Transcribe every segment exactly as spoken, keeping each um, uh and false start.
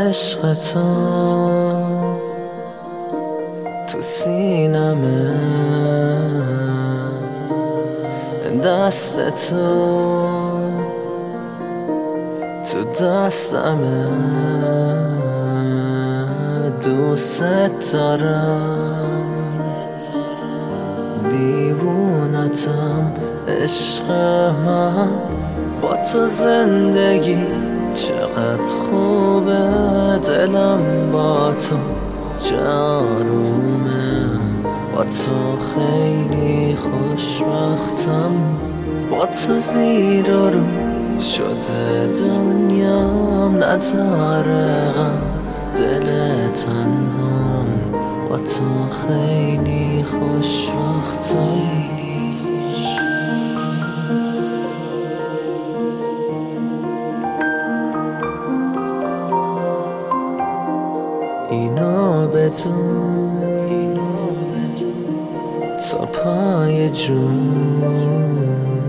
عشق تو تو سینمه، دست تو تو دستمه، دوست دارم، دیوونتم عشق من، با تو زندگی چقدر خوبه، دلم با تو جارومه، با تو خیلی خوشبختم، با تو زیر و رو شده دنیام، نداره غم دل تنهام، با تو خیلی خوشبختم. اینو بدون تا پای جون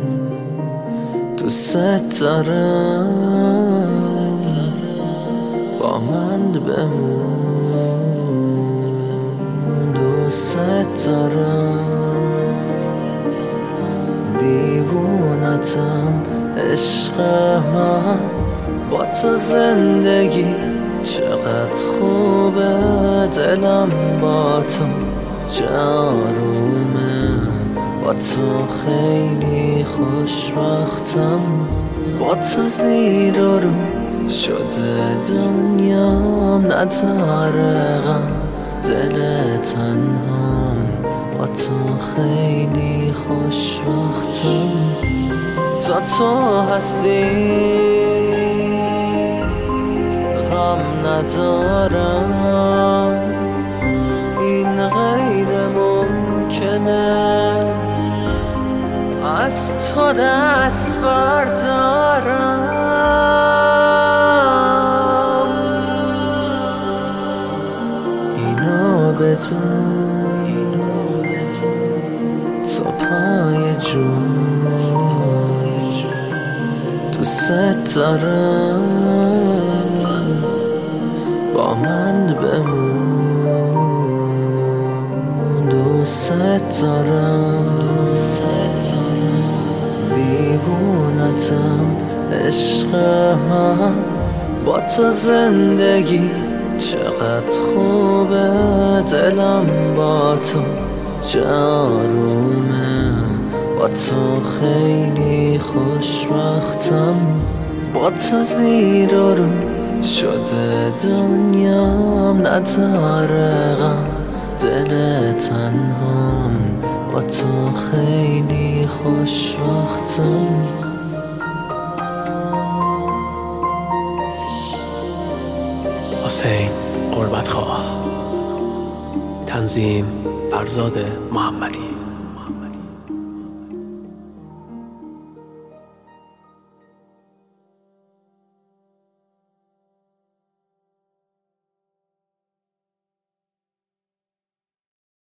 دوست دارم، با من بمون، دوست دارم، دیوونتم عشق من، با تو زندگی چقدر خوبه، دلم با تو جارومه، با تو خیلی خوشبختم، با تو زیر و رو شده دنیام، نداره غم دل تنهام، با تو خیلی خوشبختم. تا تو هستی غم ندارم، این غیر ممکنه، از تو دست بردارم، اینو بدون تا پای جون دوست دارم، با من بمون، دوست دارم، دیوونتم عشق من، با تو زندگی چقدر خوبه، دلم با تو جارومه، با تو خیلی خوشبختم، با تو زیر و رو شده دنیام، نداره غم دل تنهام، با تو خیلی خوشبختم. حسین قربت خواه، تنظیم فرزاد محمدی.